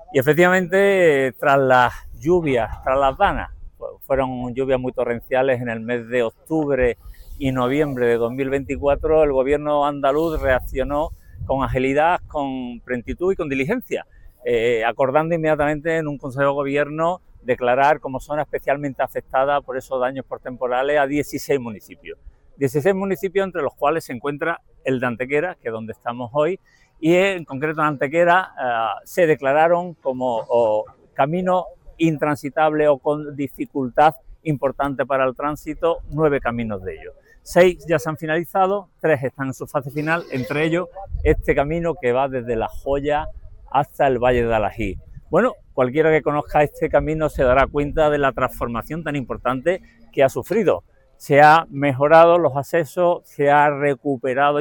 Y efectivamente, tras las lluvias, tras las danas, fueron lluvias muy torrenciales en el mes de octubre y noviembre de 2024, el gobierno andaluz reaccionó con agilidad, con prontitud y con diligencia, acordando inmediatamente en un Consejo de Gobierno declarar como zona especialmente afectada por esos daños por temporales a 16 municipios. 16 municipios entre los cuales se encuentra el de Antequera, que es donde estamos hoy, y en concreto en Antequera se declararon como camino intransitable o con dificultad importante para el tránsito 9 caminos de ellos. 6 ya se han finalizado, 3 están en su fase final, entre ellos este camino que va desde La Joya hasta el Valle de Alají. Bueno, cualquiera que conozca este camino se dará cuenta de la transformación tan importante que ha sufrido. Se ha mejorado los accesos, se ha recuperado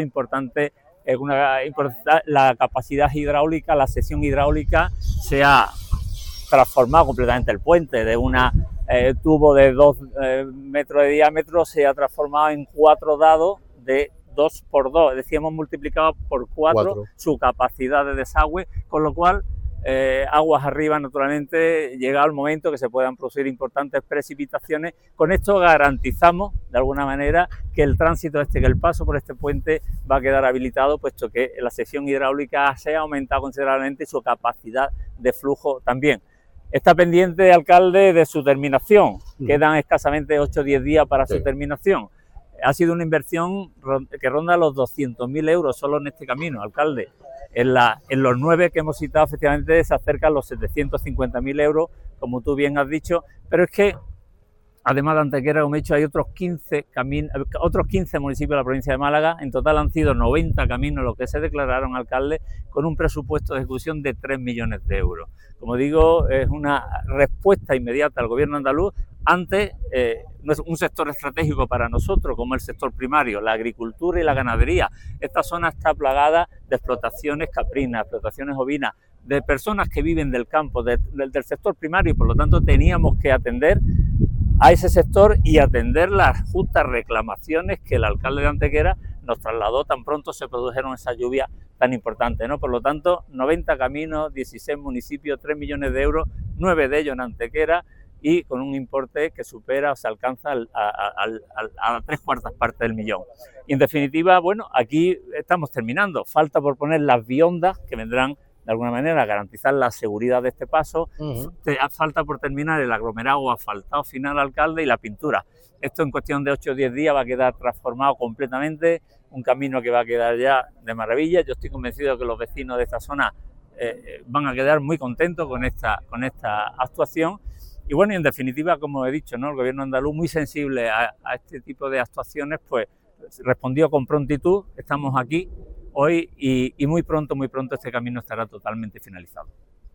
la capacidad hidráulica, la sección hidráulica, se ha transformado completamente el puente de un tubo de 2 metros de diámetro, se ha transformado en 4 dados de 2 por 2, es decir, hemos multiplicado por 4 su capacidad de desagüe, con lo cual aguas arriba, naturalmente, llega el momento que se puedan producir importantes precipitaciones. Con esto garantizamos, de alguna manera, que el tránsito que el paso por este puente va a quedar habilitado, puesto que la sección hidráulica se ha aumentado considerablemente y su capacidad de flujo también. Está pendiente, alcalde, de su terminación. Quedan escasamente 8 o 10 días para su terminación. Ha sido una inversión que ronda los 200.000 euros solo en este camino, alcalde. En los 9 que hemos citado, efectivamente, se acercan los 750.000 euros, como tú bien has dicho, pero es que, además de Antequera, como he dicho, hay otros 15 municipios de la provincia de Málaga. En total han sido 90 caminos los que se declararon, alcalde, con un presupuesto de ejecución de 3 millones de euros. Como digo, es una respuesta inmediata al gobierno andaluz ante un sector estratégico para nosotros, como el sector primario, la agricultura y la ganadería. Esta zona está plagada de explotaciones caprinas, explotaciones ovinas, de personas que viven del campo, del sector primario, y por lo tanto teníamos que atender a ese sector y atender las justas reclamaciones que el alcalde de Antequera nos trasladó tan pronto se produjeron esas lluvias tan importantes, ¿no? Por lo tanto, 90 caminos, 16 municipios, 3 millones de euros, 9 de ellos en Antequera, y con un importe que supera o se alcanza a 3/4 partes del millón. Y en definitiva, bueno, aquí estamos terminando. Falta por poner las biondas que vendrán de alguna manera a garantizar la seguridad de este paso. Falta por terminar el aglomerado o asfaltado final, alcalde, y la pintura. Esto en cuestión de 8 o 10 días va a quedar transformado completamente, un camino que va a quedar ya de maravilla. Yo estoy convencido de que los vecinos de esta zona van a quedar muy contentos con esta actuación. Y bueno, y en definitiva, como he dicho, ¿no?, el gobierno andaluz, muy sensible a este tipo de actuaciones, pues respondió con prontitud. Estamos aquí hoy y muy pronto este camino estará totalmente finalizado.